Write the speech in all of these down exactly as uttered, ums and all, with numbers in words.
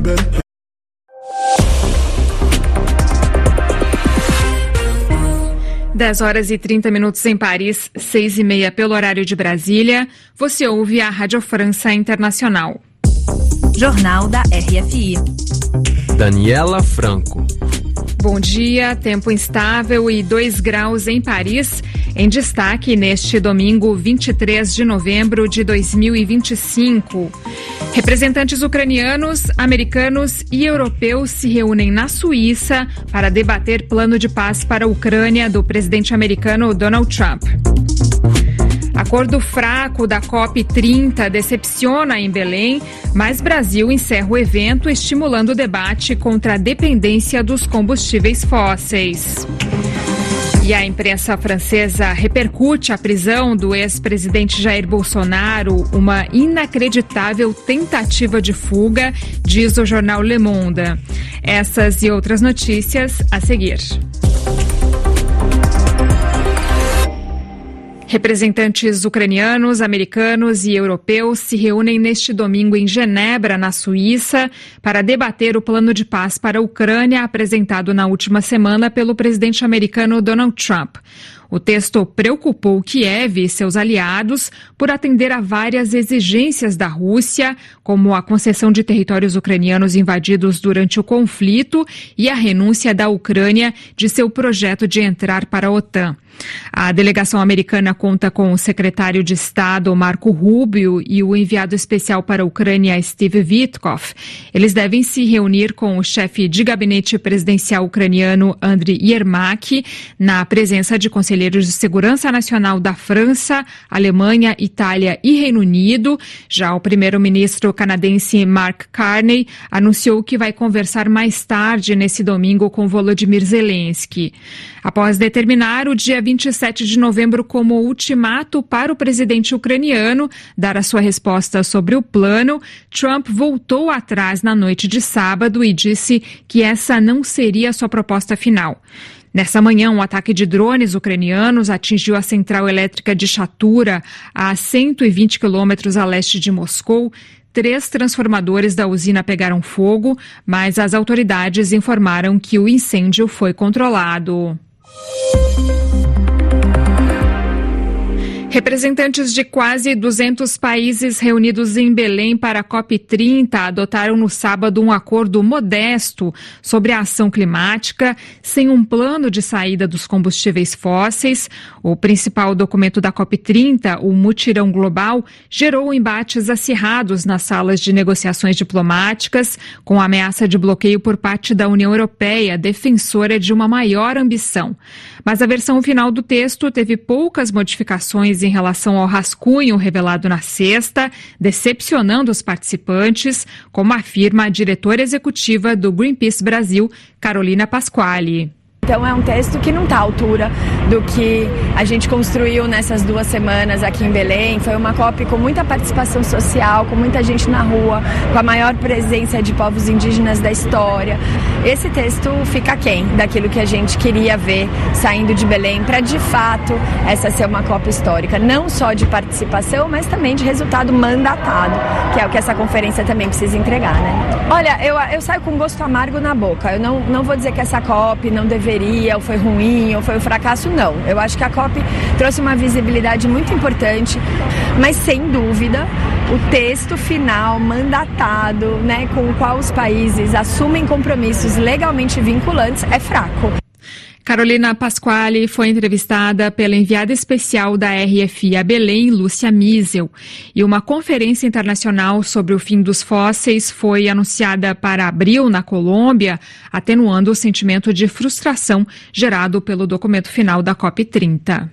dez horas e trinta minutos em Paris, seis e meia pelo horário de Brasília. Você ouve a Rádio França Internacional. Jornal da R F I. Daniela Franco. Bom dia, tempo instável e dois graus em Paris. Em destaque neste domingo, vinte e três de novembro de dois mil e vinte e cinco. Representantes ucranianos, americanos e europeus se reúnem na Suíça para debater plano de paz para a Ucrânia do presidente americano Donald Trump. Acordo fraco da COP trinta decepciona em Belém, mas Brasil encerra o evento estimulando o debate contra a dependência dos combustíveis fósseis. E a imprensa francesa repercute a prisão do ex-presidente Jair Bolsonaro, uma inacreditável tentativa de fuga, diz o jornal Le Monde. Essas e outras notícias a seguir. Representantes ucranianos, americanos e europeus se reúnem neste domingo em Genebra, na Suíça, para debater o plano de paz para a Ucrânia apresentado na última semana pelo presidente americano Donald Trump. O texto preocupou Kiev e seus aliados por atender a várias exigências da Rússia, como a concessão de territórios ucranianos invadidos durante o conflito e a renúncia da Ucrânia de seu projeto de entrar para a OTAN. A delegação americana conta com o secretário de Estado Marco Rubio e o enviado especial para a Ucrânia Steve Witkoff. Eles devem se reunir com o chefe de gabinete presidencial ucraniano Andriy Yermak, na presença de conselheiros de segurança nacional da França, Alemanha, Itália e Reino Unido. Já o primeiro-ministro canadense Mark Carney anunciou que vai conversar mais tarde nesse domingo com Volodymyr Zelensky. Após determinar o dia vinte e sete de novembro como ultimato para o presidente ucraniano dar a sua resposta sobre o plano, Trump voltou atrás na noite de sábado e disse que essa não seria a sua proposta final. Nessa manhã, um ataque de drones ucranianos atingiu a central elétrica de Chatura, a cento e vinte quilômetros a leste de Moscou. Três transformadores da usina pegaram fogo, mas as autoridades informaram que o incêndio foi controlado. Representantes de quase duzentos países reunidos em Belém para a COP trinta adotaram no sábado um acordo modesto sobre a ação climática, sem um plano de saída dos combustíveis fósseis. O principal documento da COP trinta, o Mutirão Global, gerou embates acirrados nas salas de negociações diplomáticas, com ameaça de bloqueio por parte da União Europeia, defensora de uma maior ambição. Mas a versão final do texto teve poucas modificações em relação ao rascunho revelado na sexta, decepcionando os participantes, como afirma a diretora executiva do Greenpeace Brasil, Carolina Pasquale. Então é um texto que não está à altura do que a gente construiu nessas duas semanas aqui em Belém. Foi uma COP com muita participação social, com muita gente na rua, com a maior presença de povos indígenas da história. Esse texto fica aquém daquilo que a gente queria ver saindo de Belém para, de fato, essa ser uma COP histórica. Não só de participação, mas também de resultado mandatado, que é o que essa conferência também precisa entregar, né? Olha, eu, eu saio com gosto amargo na boca. Eu não, não vou dizer que essa COP não deveria ou foi ruim, ou foi um fracasso, não. Eu acho que a COP trouxe uma visibilidade muito importante, mas sem dúvida o texto final mandatado, né, com o qual os países assumem compromissos legalmente vinculantes, é fraco. Carolina Pasquale foi entrevistada pela enviada especial da R F I a Belém, Lúcia Miesel. E uma conferência internacional sobre o fim dos fósseis foi anunciada para abril na Colômbia, atenuando o sentimento de frustração gerado pelo documento final da COP trinta.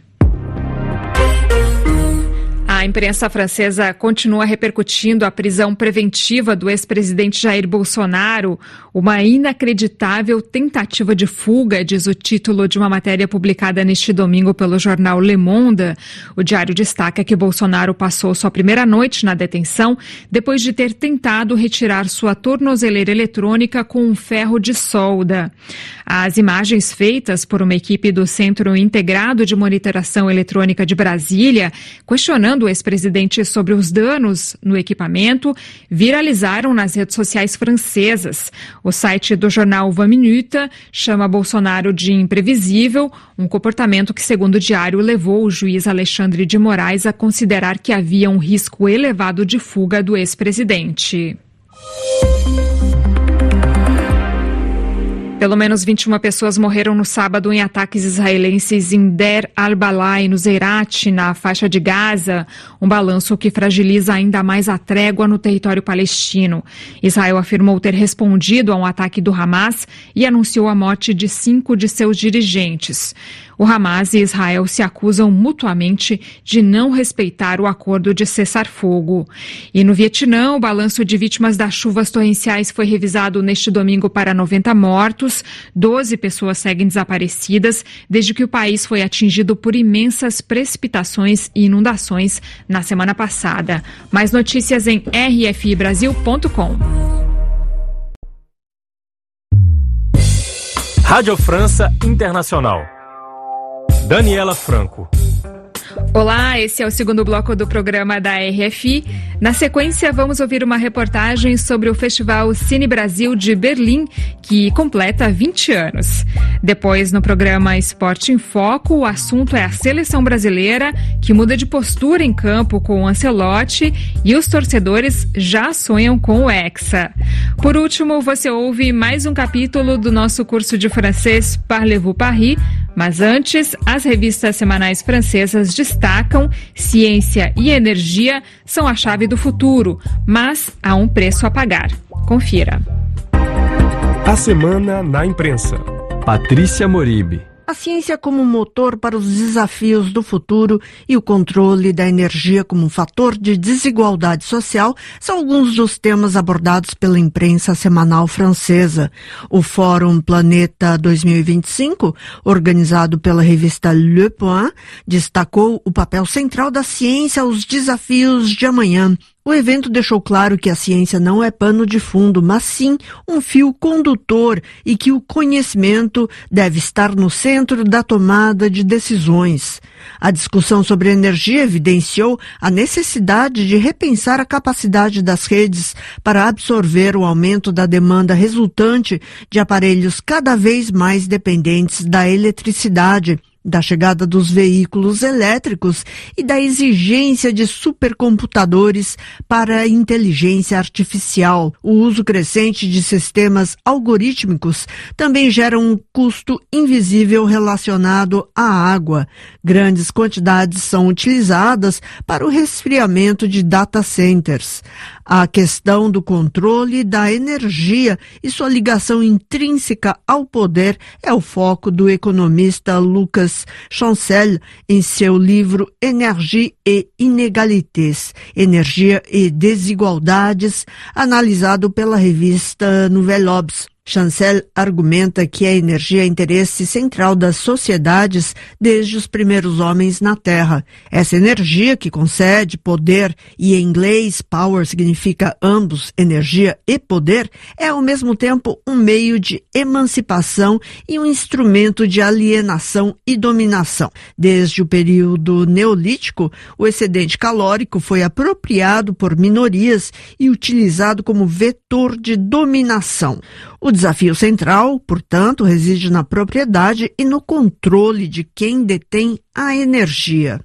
A imprensa francesa continua repercutindo a prisão preventiva do ex-presidente Jair Bolsonaro, uma inacreditável tentativa de fuga, diz o título de uma matéria publicada neste domingo pelo jornal Le Monde. O diário destaca que Bolsonaro passou sua primeira noite na detenção depois de ter tentado retirar sua tornozeleira eletrônica com um ferro de solda. As imagens feitas por uma equipe do Centro Integrado de Monitoração Eletrônica de Brasília, questionando o ex-presidente sobre os danos no equipamento viralizaram nas redes sociais francesas. O site do jornal vingt Minutes chama Bolsonaro de imprevisível, um comportamento que, segundo o diário, levou o juiz Alexandre de Moraes a considerar que havia um risco elevado de fuga do ex-presidente. Pelo menos vinte e uma pessoas morreram no sábado em ataques israelenses em Der al-Balá e no Zeirat, na faixa de Gaza, um balanço que fragiliza ainda mais a trégua no território palestino. Israel afirmou ter respondido a um ataque do Hamas e anunciou a morte de cinco de seus dirigentes. O Hamas e Israel se acusam mutuamente de não respeitar o acordo de cessar-fogo. E no Vietnã, o balanço de vítimas das chuvas torrenciais foi revisado neste domingo para noventa mortos. doze pessoas seguem desaparecidas desde que o país foi atingido por imensas precipitações e inundações na semana passada. Mais notícias em r f i brasil ponto com. Rádio França Internacional. Daniela Franco. Olá, esse é o segundo bloco do programa da R F I. Na sequência, vamos ouvir uma reportagem sobre o Festival Cine Brasil de Berlim, que completa vinte anos. Depois, no programa Esporte em Foco, o assunto é a seleção brasileira, que muda de postura em campo com o Ancelotti e os torcedores já sonham com o Hexa. Por último, você ouve mais um capítulo do nosso curso de francês Parlez-vous Paris, mas antes, as revistas semanais francesas destacam: ciência e energia são a chave do futuro, mas há um preço a pagar. Confira. A semana na imprensa. Patrícia Moribe. A ciência como motor para os desafios do futuro e o controle da energia como um fator de desigualdade social são alguns dos temas abordados pela imprensa semanal francesa. O Fórum Planeta dois mil e vinte e cinco, organizado pela revista Le Point, destacou o papel central da ciência aos desafios de amanhã. O evento deixou claro que a ciência não é pano de fundo, mas sim um fio condutor e que o conhecimento deve estar no centro da tomada de decisões. A discussão sobre energia evidenciou a necessidade de repensar a capacidade das redes para absorver o aumento da demanda resultante de aparelhos cada vez mais dependentes da eletricidade, da chegada dos veículos elétricos e da exigência de supercomputadores para a inteligência artificial. O uso crescente de sistemas algorítmicos também gera um custo invisível relacionado à água. Grandes quantidades são utilizadas para o resfriamento de data centers. A questão do controle da energia e sua ligação intrínseca ao poder é o foco do economista Lucas Chancel em seu livro Énergie et Inégalités, Energia e Desigualdades, analisado pela revista Nouvelle Obs. Chancel argumenta que a energia é interesse central das sociedades desde os primeiros homens na Terra. Essa energia que concede poder, e em inglês power significa ambos, energia e poder, é ao mesmo tempo um meio de emancipação e um instrumento de alienação e dominação. Desde o período neolítico, o excedente calórico foi apropriado por minorias e utilizado como vetor de dominação. O desafio central, portanto, reside na propriedade e no controle de quem detém a energia.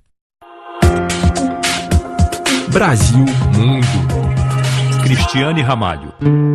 Brasil Mundo. Cristiane Ramalho.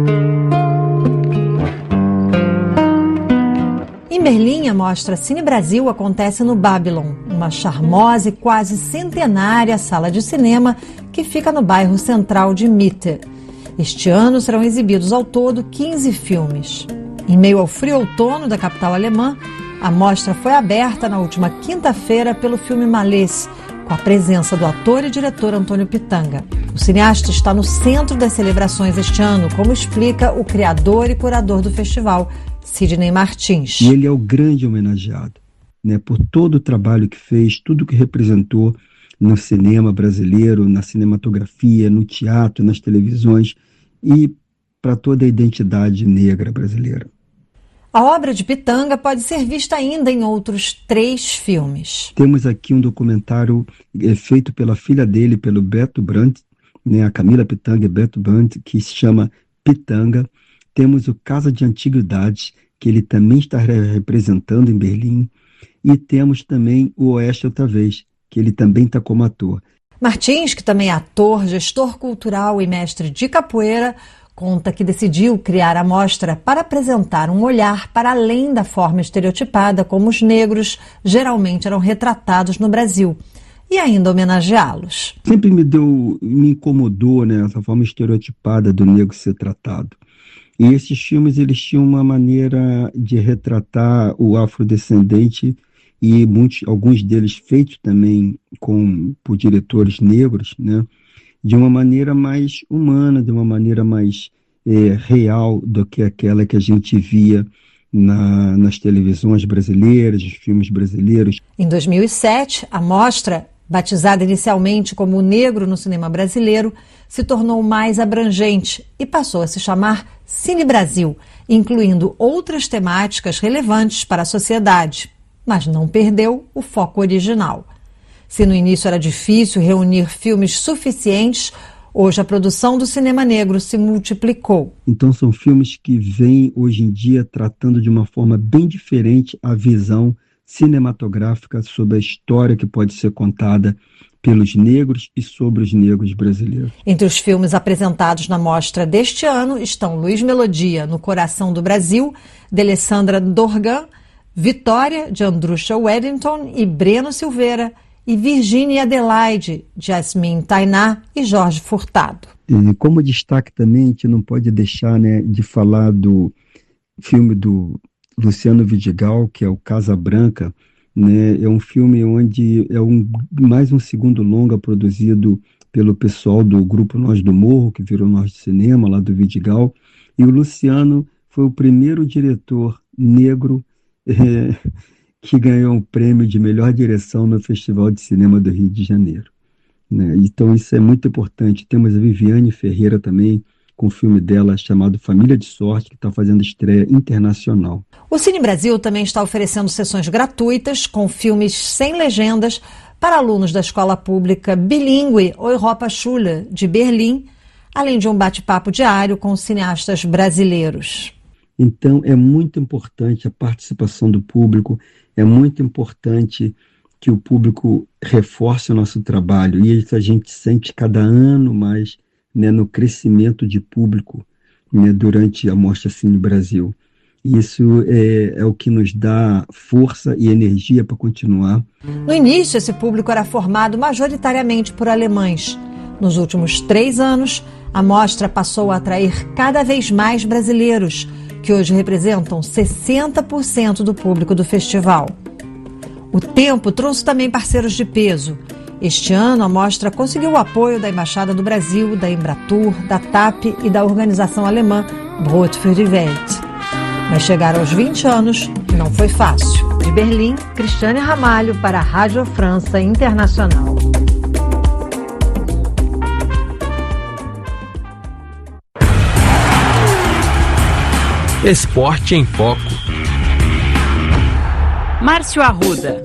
Em Berlim, a mostra Cine Brasil acontece no Babylon, uma charmosa e quase centenária sala de cinema que fica no bairro central de Mitte. Este ano serão exibidos ao todo quinze filmes. Em meio ao frio outono da capital alemã, a mostra foi aberta na última quinta-feira pelo filme Malês, com a presença do ator e diretor Antônio Pitanga. O cineasta está no centro das celebrações este ano, como explica o criador e curador do festival, Sidney Martins. E ele é o grande homenageado, né, por todo o trabalho que fez, tudo que representou no cinema brasileiro, na cinematografia, no teatro, nas televisões e para toda a identidade negra brasileira. A obra de Pitanga pode ser vista ainda em outros três filmes. Temos aqui um documentário é, feito pela filha dele, pelo Beto Brandt, né, a Camila Pitanga e Beto Brandt, que se chama Pitanga. Temos o Casa de Antiguidades, que ele também está representando em Berlim. E temos também o Oeste Outra Vez, que ele também está como ator. Martins, que também é ator, gestor cultural e mestre de capoeira, conta que decidiu criar a mostra para apresentar um olhar para além da forma estereotipada como os negros geralmente eram retratados no Brasil, e ainda homenageá-los. Sempre me deu, me incomodou, né, essa forma estereotipada do negro ser tratado. E esses filmes, eles tinham uma maneira de retratar o afrodescendente, e muitos, alguns deles feitos também com, por diretores negros, né, de uma maneira mais humana, de uma maneira mais é, real do que aquela que a gente via na, nas televisões brasileiras, nos filmes brasileiros. Em dois mil e sete, a mostra, batizada inicialmente como O Negro no Cinema Brasileiro, se tornou mais abrangente e passou a se chamar Cine Brasil, incluindo outras temáticas relevantes para a sociedade, mas não perdeu o foco original. Se no início era difícil reunir filmes suficientes, hoje a produção do cinema negro se multiplicou. Então são filmes que vêm hoje em dia tratando de uma forma bem diferente a visão cinematográfica sobre a história que pode ser contada pelos negros e sobre os negros brasileiros. Entre os filmes apresentados na mostra deste ano estão Luiz Melodia, No Coração do Brasil, de Alessandra Dorgan, Vitória, de Andrusha Weddington e Breno Silveira, e Virgínia Adelaide, de Yasmin Tainá e Jorge Furtado. E como destaque também, a gente não pode deixar, né, de falar do filme do Luciano Vidigal, que é o Casa Branca, né? É um filme onde é um, mais um segundo longa produzido pelo pessoal do grupo Nós do Morro, que virou Nós do Cinema, lá do Vidigal, e o Luciano foi o primeiro diretor negro é, que ganhou um prêmio de melhor direção no Festival de Cinema do Rio de Janeiro, né? Então isso é muito importante. Temos a Viviane Ferreira também, com o filme dela chamado Família de Sorte, que está fazendo estreia internacional. O Cine Brasil também está oferecendo sessões gratuitas com filmes sem legendas para alunos da escola pública bilíngue Europa Schule, de Berlim, além de um bate-papo diário com cineastas brasileiros. Então é muito importante a participação do público, é muito importante que o público reforce o nosso trabalho, e isso a gente sente cada ano mais, né, no crescimento de público, né, durante a Mostra Cine Brasil. Isso é, é o que nos dá força e energia para continuar. No início, esse público era formado majoritariamente por alemães. Nos últimos três anos, a mostra passou a atrair cada vez mais brasileiros, que hoje representam sessenta por cento do público do festival. O tempo trouxe também parceiros de peso. Este ano, a mostra conseguiu o apoio da Embaixada do Brasil, da Embratur, da T A P e da organização alemã Brot für die Welt. Mas chegar aos vinte anos não foi fácil. De Berlim, Cristiane Ramalho para a Rádio França Internacional. Esporte em Foco. Márcio Arruda.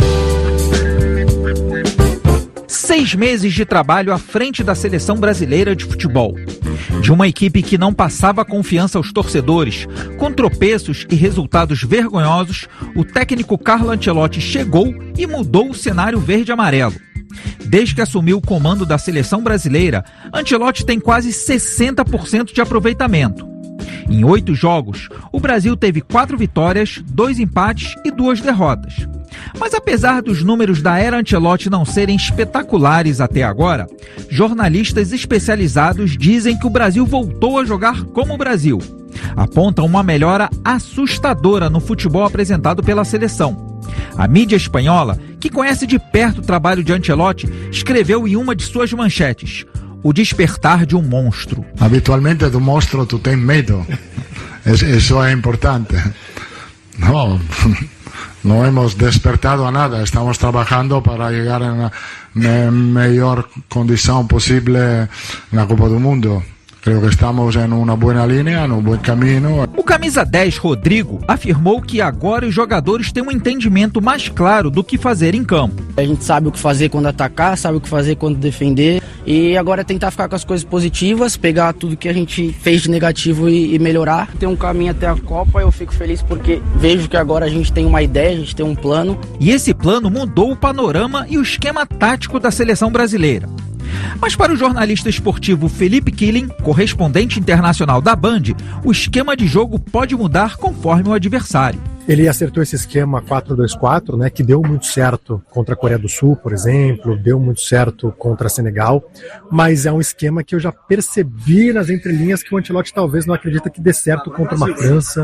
Seis meses de trabalho à frente da seleção brasileira de futebol. De uma equipe que não passava confiança aos torcedores, com tropeços e resultados vergonhosos, o técnico Carlo Ancelotti chegou e mudou o cenário verde-amarelo. Desde que assumiu o comando da seleção brasileira, Ancelotti tem quase sessenta por cento de aproveitamento. Em oito jogos, o Brasil teve quatro vitórias, dois empates e duas derrotas. Mas apesar dos números da era Ancelotti não serem espetaculares até agora, jornalistas especializados dizem que o Brasil voltou a jogar como o Brasil. Apontam uma melhora assustadora no futebol apresentado pela seleção. A mídia espanhola, que conhece de perto o trabalho de Ancelotti, escreveu em uma de suas manchetes: o despertar de um monstro. Habitualmente do monstro tu tens medo. Isso é importante. Não, não hemos despertado a nada. Estamos trabalhando para chegar na melhor condição possível na Copa do Mundo. Creio que estamos em uma boa linha, em um bom caminho. O camisa dez, Rodrigo, afirmou que agora os jogadores têm um entendimento mais claro do que fazer em campo. A gente sabe o que fazer quando atacar, sabe o que fazer quando defender, e agora é tentar ficar com as coisas positivas, pegar tudo que a gente fez de negativo e, e melhorar. Tem um caminho até a Copa, eu fico feliz porque vejo que agora a gente tem uma ideia, a gente tem um plano. E esse plano mudou o panorama e o esquema tático da seleção brasileira. Mas para o jornalista esportivo Felipe Killing, correspondente internacional da Band, o esquema de jogo pode mudar conforme o adversário. Ele acertou esse esquema quatro dois quatro, né, que deu muito certo contra a Coreia do Sul, por exemplo, deu muito certo contra Senegal, mas é um esquema que eu já percebi nas entrelinhas que o Ancelotti talvez não acredita que dê certo contra uma França,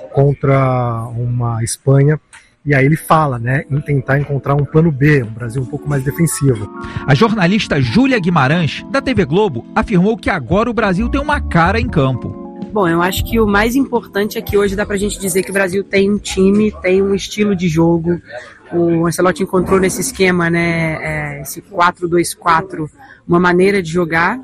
contra uma Espanha. E aí ele fala, né, em tentar encontrar um plano B, um Brasil um pouco mais defensivo. A jornalista Júlia Guimarães, da T V Globo, afirmou que agora o Brasil tem uma cara em campo. Bom, eu acho que o mais importante é que hoje dá pra gente dizer que o Brasil tem um time, tem um estilo de jogo. O Ancelotti encontrou nesse esquema, né, é, esse quatro dois quatro, uma maneira de jogar,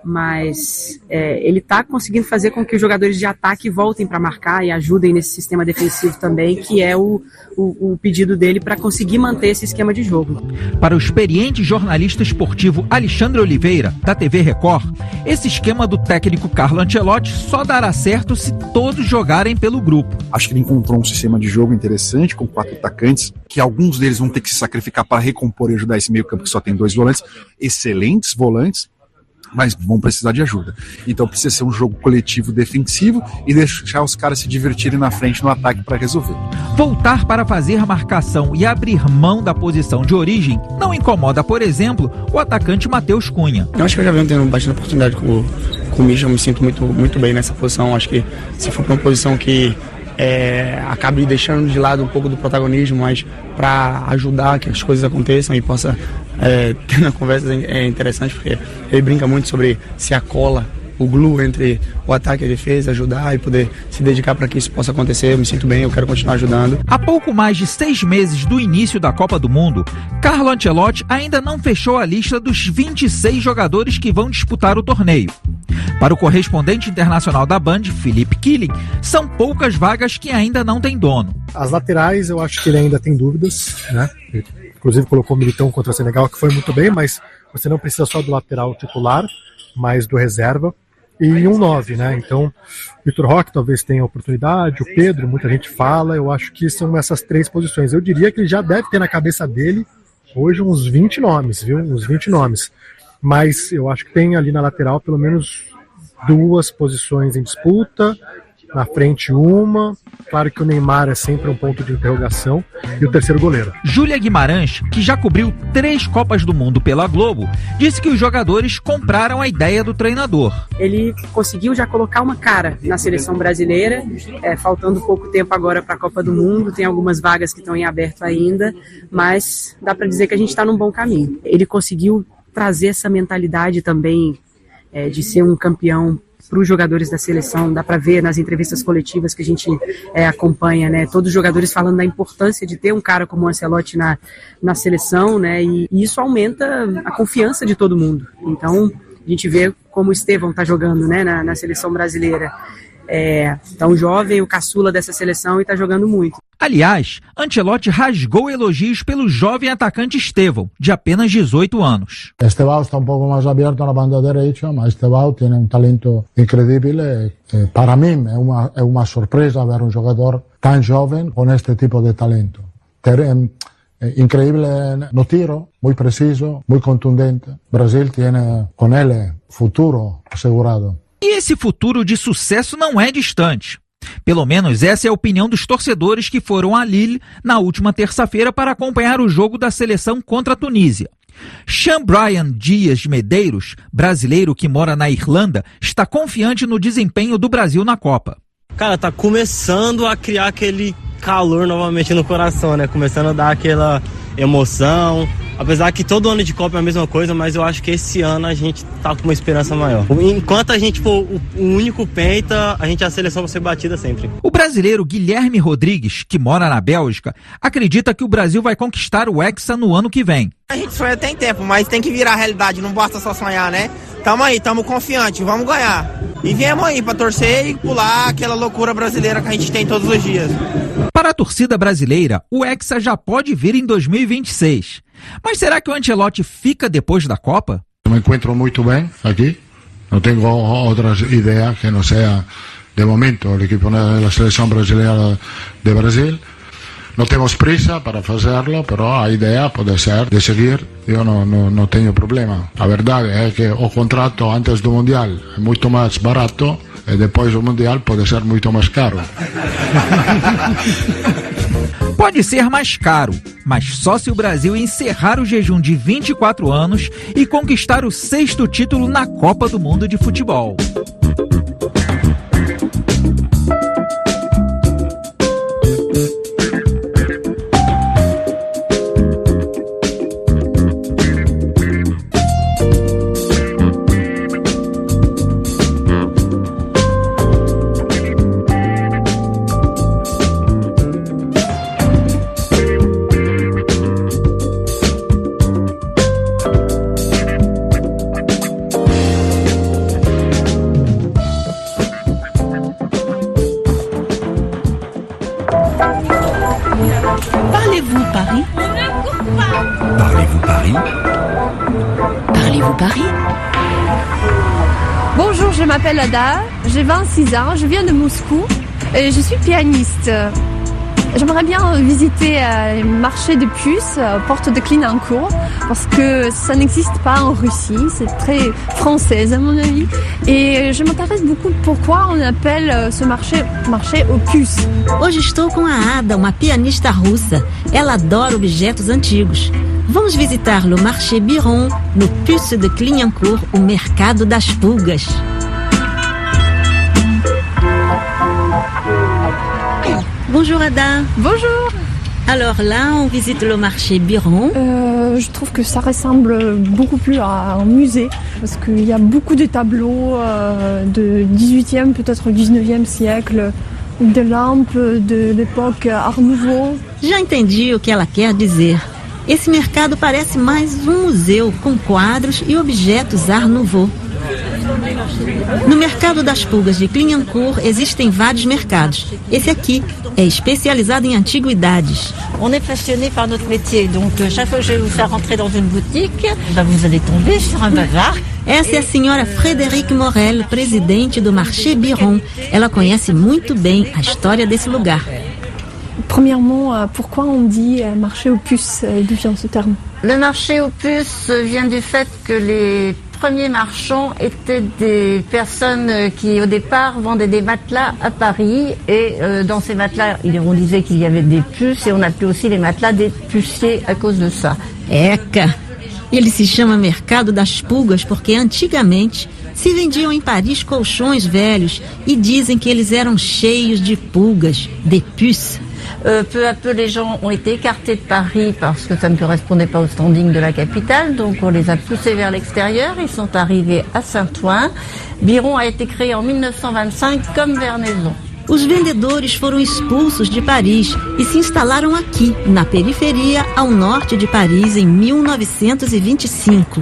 mas é, ele está conseguindo fazer com que os jogadores de ataque voltem para marcar e ajudem nesse sistema defensivo também, que é o, o, o pedido dele para conseguir manter esse esquema de jogo. Para o experiente jornalista esportivo Alexandre Oliveira, da T V Record, esse esquema do técnico Carlo Ancelotti só dará certo se todos jogarem pelo grupo. Acho que ele encontrou um sistema de jogo interessante com quatro atacantes, que alguns deles vão ter que se sacrificar para recompor e ajudar esse meio campo que só tem dois volantes, excelentes volantes, mas vão precisar de ajuda. Então precisa ser um jogo coletivo defensivo e deixar os caras se divertirem na frente no ataque para resolver. Voltar para fazer a marcação e abrir mão da posição de origem não incomoda, por exemplo, o atacante Matheus Cunha. Eu acho que eu já venho tendo bastante oportunidade com, com o Misha, eu me sinto muito, muito bem nessa posição. Acho que se for para uma posição que é, acabe deixando de lado um pouco do protagonismo, mas para ajudar que as coisas aconteçam e possa é, ter uma conversa é interessante, porque ele brinca muito sobre se a cola, o glue entre o ataque e a defesa, ajudar e poder se dedicar para que isso possa acontecer. Eu me sinto bem, eu quero continuar ajudando. Há pouco mais de seis meses do início da Copa do Mundo, Carlo Ancelotti ainda não fechou a lista dos vinte e seis jogadores que vão disputar o torneio. Para o correspondente internacional da Band, Felipe Killing, são poucas vagas que ainda não têm dono. As laterais, eu acho que ele ainda tem dúvidas, né? Ele, inclusive colocou o Militão contra o Senegal, que foi muito bem, mas você não precisa só do lateral titular, mas do reserva. E um nove, né? Então, Vitor Roque talvez tenha oportunidade, o Pedro, muita gente fala, eu acho que são essas três posições. Eu diria que ele já deve ter na cabeça dele hoje uns vinte nomes, viu? Uns vinte nomes. Mas eu acho que tem ali na lateral pelo menos duas posições em disputa, na frente uma, claro que o Neymar é sempre um ponto de interrogação, e o terceiro goleiro. Júlia Guimarães, que já cobriu três Copas do Mundo pela Globo, disse que os jogadores compraram a ideia do treinador. Ele conseguiu já colocar uma cara na seleção brasileira, é, faltando pouco tempo agora para a Copa do Mundo, tem algumas vagas que estão em aberto ainda, mas dá para dizer que a gente está num bom caminho. Ele conseguiu trazer essa mentalidade também é, de ser um campeão para os jogadores da seleção. Dá para ver nas entrevistas coletivas que a gente é, acompanha, né, todos os jogadores falando da importância de ter um cara como o Ancelotti na, na seleção, né, e, e isso aumenta a confiança de todo mundo. Então a gente vê como o Estevão está jogando, né, na, na seleção brasileira. É, tão jovem, o caçula dessa seleção, e está jogando muito. Aliás, Ancelotti rasgou elogios pelo jovem atacante Estevão, de apenas dezoito anos. Estevão está um pouco mais aberto na banda direita, mas Estevão tem um talento incrível. Para mim é uma, é uma surpresa ver um jogador tão jovem com este tipo de talento. Incrível no tiro, muito preciso, muito contundente. Brasil tem com ele futuro assegurado. E esse futuro de sucesso não é distante. Pelo menos essa é a opinião dos torcedores que foram a Lille na última terça-feira para acompanhar o jogo da seleção contra a Tunísia. Sean Brian Dias Medeiros, brasileiro que mora na Irlanda, está confiante no desempenho do Brasil na Copa. Cara, tá começando a criar aquele calor novamente no coração, né? Começando a dar aquela emoção. Apesar que todo ano de Copa é a mesma coisa, mas eu acho que esse ano a gente tá com uma esperança maior. Enquanto a gente for o único penta, a gente a seleção vai ser batida sempre. O brasileiro Guilherme Rodrigues, que mora na Bélgica, acredita que o Brasil vai conquistar o Hexa no ano que vem. A gente sonha tem tempo, mas tem que virar realidade, não basta só sonhar, né? Tamo aí, tamo confiante, vamos ganhar. E viemos aí pra torcer e pular aquela loucura brasileira que a gente tem todos os dias. Para a torcida brasileira, o Hexa já pode vir em dois mil e vinte e seis. Mas será que o Ancelotti fica depois da Copa? Me encuentro muito bem aqui. Não tenho outras ideias que não seja, de momento, o equipo da seleção brasileira de Brasil. Não temos prisa para fazerlo, mas a ideia pode ser de seguir. Eu não, não, não tenho problema. A verdade é que o contrato antes do Mundial é muito mais barato e depois do Mundial pode ser muito mais caro. Pode ser mais caro, mas só se o Brasil encerrar o jejum de vinte e quatro anos e conquistar o sexto título na Copa do Mundo de Futebol. Parlez-vous Paris? Parlez-vous Paris? Parlez-vous Paris? Bonjour, je m'appelle Ada, j'ai vingt-six ans, je viens de Moscou et je suis pianiste. J'aimerais bien visiter le marché de puces, porte de Clignancourt, parce que ça n'existe pas en Russie, c'est très français à mon avis. Et je m'intéresse beaucoup pourquoi on appelle ce marché marché aux puces. Hoje estou com a Ada, uma pianista russa. Ela adora objetos antigos. Vamos visitar o Marché Biron, no Puce de Clignancourt, o mercado das pulgas. Bonjour Ada. Bonjour. Alors là, on visite le marché Biron. Euh, je trouve que ça ressemble beaucoup plus à un musée parce qu'il y a beaucoup de tableaux euh, de dix-huitième, peut-être dix-neuvième siècle, de lampes de l'époque Art Nouveau. Já entendi o que ela quer dizer. Esse mercado parece mais um museu com quadros e objetos Art Nouveau. No mercado das pulgas de Clignancourt existem vários mercados. Esse aqui é especializado em antiguidades. On est passionné par notre métier, donc chaque fois que je vais vous faire rentrer dans une boutique, ben vous allez tomber sur un bazar. Essa é a senhora Frédérique Morel, presidente do Marché Biron. Ela conhece muito bem a história desse lugar. Premièrement, pourquoi on dit marché aux puces? D'où vient ce terme? Le marché aux puces vient du fait que les premiers marchands étaient des personnes qui au départ vendaient des matelas à Paris et euh, dans ces matelas on disait qu'il y avait des puces et on appelait aussi les matelas des puciers à cause de ça. Eca! Ele se chama Mercado das Pulgas porque antigamente se vendiam em Paris colchões velhos e dizem que eles eram cheios de pulgas, de puces. Euh, peu à peu, les gens ont été écartés de Paris parce que ça ne correspondait pas au standing de la capitale, donc on les a poussés vers l'extérieur. Ils sont arrivés à Saint-Ouen. Biron a été créé en mille neuf cent vingt-cinq comme Vernaison. Os vendedores foram expulsos de Paris e se instalaram aqui, na periferia, ao norte de Paris, em mille neuf cent vingt-cinq.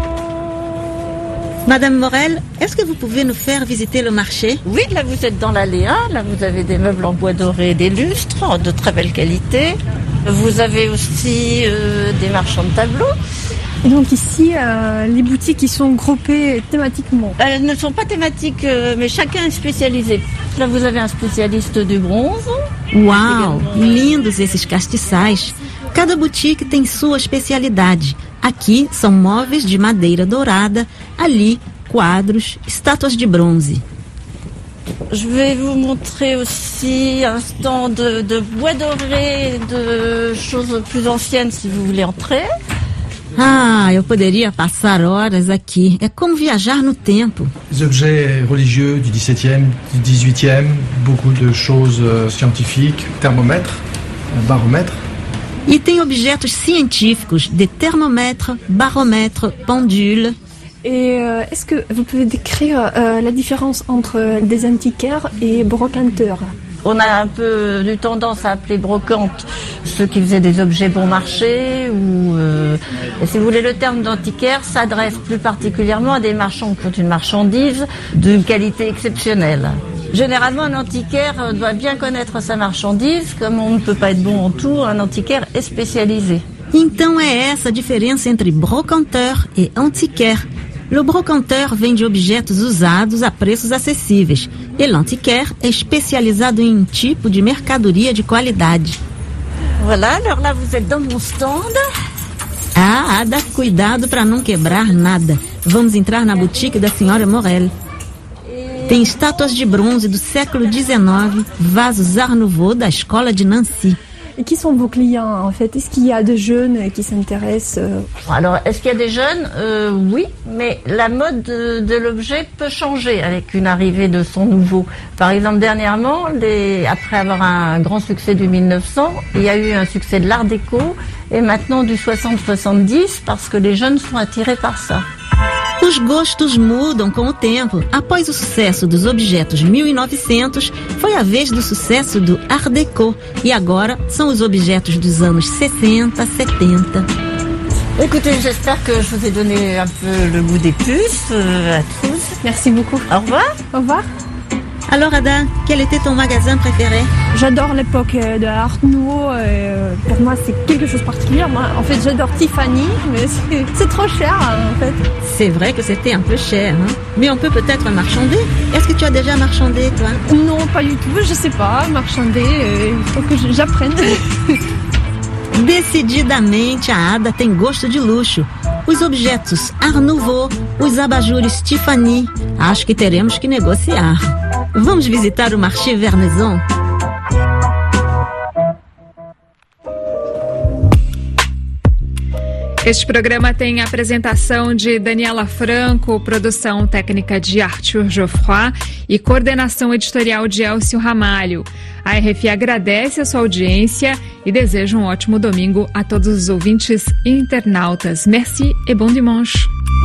Madame Morel, est-ce que vous pouvez nous faire visiter le marché? Oui, là vous êtes dans l'allée un, là vous avez des meubles en bois doré, des lustres de très belle qualité. Vous avez aussi euh, des marchands de tableaux. Et donc ici, euh, les boutiques qui sont groupées thématiquement. Elles ne sont pas thématiques, euh, mais chacun est spécialisé. Là vous avez un spécialiste du bronze. Uau, lindos esses castiçais. Cada boutique tem sua especialidade. Aqui são móveis de madeira dourada, ali quadros, estátuas de bronze. Je vais vous montrer aussi un stand de, de bois doré, de choses plus anciennes si vous voulez entrer. Ah, eu poderia passar horas aqui. É como viajar no tempo. Des objets religieux du dix-septième, du dix-huitième, beaucoup de choses scientifiques, thermomètre, baromètre. E tem objetos científicos de termomètre, baromètre, pendule. Et euh, est-ce que vous pouvez décrire euh, la différence entre des antiquaires et brocanteurs? On a un peu eu tendance à appeler brocantes ceux qui faisaient des objets bon marché ou, euh, et si vous voulez, le terme d'antiquaire s'adresse plus particulièrement à des marchands qui ont une marchandise d'une qualité exceptionnelle. Généralement, un antiquaire doit bien connaître sa marchandise, comme on ne peut pas être bon en tout, un antiquaire est spécialisé. Então é essa a diferença entre brocanteur e antiquaire. Le brocanteur vende objetos usados a preços acessíveis e l'antiquaire é especializado em um tipo de mercadoria de qualidade. Voilà, alors là vous êtes dans mon stand. Ah, Ada, cuidado para não quebrar nada. Vamos entrar na boutique da senhora Morel. Tem estátuas de bronze do século dezenove, vasos Art Nouveau da escola de Nancy. Et qui sont vos clients en fait? Est-ce qu'il y a des jeunes qui s'intéressent? Alors, est-ce qu'il y a des jeunes? euh, Oui, mais la mode de, de l'objet peut changer avec une arrivée de son nouveau. Par exemple, dernièrement, les, après avoir un grand succès du mille neuf cents, il y a eu un succès de l'art déco et maintenant du soixante soixante-dix parce que les jeunes sont attirés par ça. Os gostos mudam com o tempo. Após o sucesso dos objetos mil e novecentos, foi a vez do sucesso do Art Deco. E agora são os objetos dos anos sessenta, setenta. Écoutez, j'espère que je vous ai donné un peu le goût des puces euh, à tous. Merci beaucoup. Au revoir. Au revoir. Alors Ada, quel était ton magasin préféré? J'adore l'époque de Art Nouveau. Euh, pour moi, c'est quelque chose de particulier. Moi, en fait, j'adore Tiffany, mais c'est, c'est trop cher, en fait. C'est vrai que c'était un peu cher, hein? Mais on peut peut-être marchander. Est-ce que tu as déjà marchandé, toi? Non, pas du tout. Je sais pas. Marchander, euh, il faut que j'apprenne. Decididamente, a Ada tem gosto de luxo. Os objetos Art Nouveau, os abajures Tiffany. Acho que teremos que negociar. Vamos visitar o Marché Vernaison? Este programa tem a apresentação de Daniela Franco, produção técnica de Arthur Geoffroy e coordenação editorial de Elcio Ramalho. A R F I agradece a sua audiência e deseja um ótimo domingo a todos os ouvintes e internautas. Merci et bon dimanche.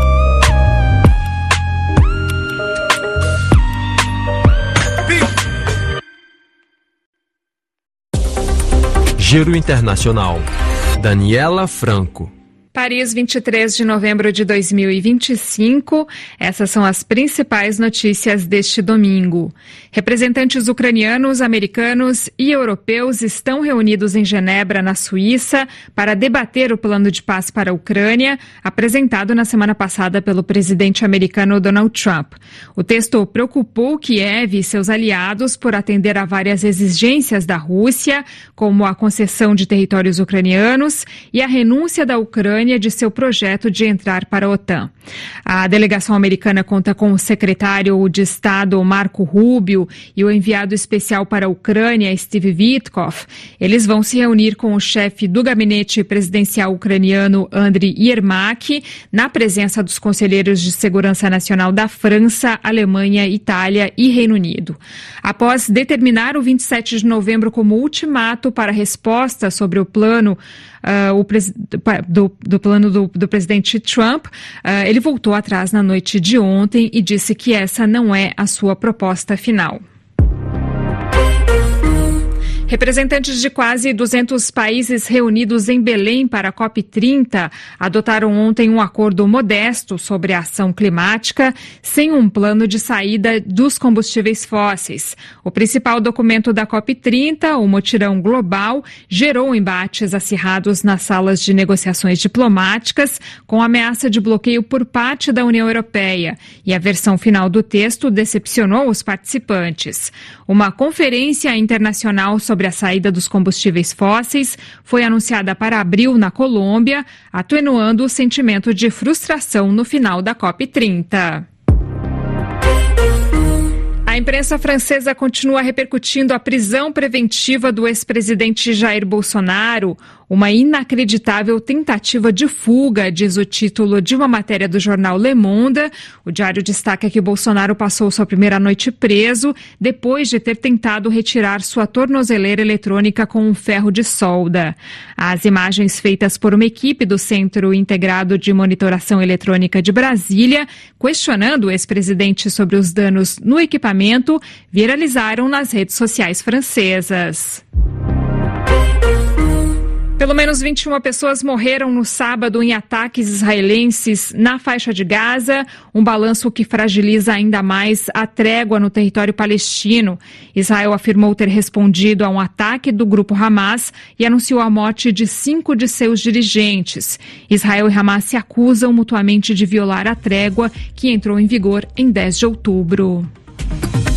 Giro Internacional. Daniela Franco. Paris, vinte e três de novembro de dois mil e vinte e cinco. Essas são as principais notícias deste domingo. Representantes ucranianos, americanos e europeus estão reunidos em Genebra, na Suíça, para debater o plano de paz para a Ucrânia, apresentado na semana passada pelo presidente americano Donald Trump. O texto preocupou Kiev e seus aliados por atender a várias exigências da Rússia, como a concessão de territórios ucranianos e a renúncia da Ucrânia de seu projeto de entrar para a OTAN. A delegação americana conta com o secretário de Estado Marco Rubio e o enviado especial para a Ucrânia, Steve Witkoff. Eles vão se reunir com o chefe do gabinete presidencial ucraniano, Andriy Yermak, na presença dos conselheiros de segurança nacional da França, Alemanha, Itália e Reino Unido. Após determinar o vinte e sete de novembro como ultimato para a resposta sobre o plano Uh, o pres- do, do plano do, do presidente Trump, uh, ele voltou atrás na noite de ontem e disse que essa não é a sua proposta final. Representantes de quase duzentos países reunidos em Belém para a COP trinta adotaram ontem um acordo modesto sobre a ação climática, sem um plano de saída dos combustíveis fósseis. O principal documento da COP trinta, o Mutirão Global, gerou embates acirrados nas salas de negociações diplomáticas, com ameaça de bloqueio por parte da União Europeia. E a versão final do texto decepcionou os participantes. Uma conferência internacional sobre Sobre a saída dos combustíveis fósseis foi anunciada para abril na Colômbia, atenuando o sentimento de frustração no final da COP trinta. A A imprensa francesa continua repercutindo a prisão preventiva do ex-presidente Jair Bolsonaro, uma inacreditável tentativa de fuga, diz o título de uma matéria do jornal Le Monde. O diário destaca que Bolsonaro passou sua primeira noite preso depois de ter tentado retirar sua tornozeleira eletrônica com um ferro de solda. As imagens feitas por uma equipe do Centro Integrado de Monitoração Eletrônica de Brasília, questionando o ex-presidente sobre os danos no equipamento, viralizaram nas redes sociais francesas. Pelo menos vinte e uma pessoas morreram no sábado em ataques israelenses na faixa de Gaza, um balanço que fragiliza ainda mais a trégua no território palestino. Israel afirmou ter respondido a um ataque do grupo Hamas e anunciou a morte de cinco de seus dirigentes. Israel e Hamas se acusam mutuamente de violar a trégua, que entrou em vigor em dez de outubro.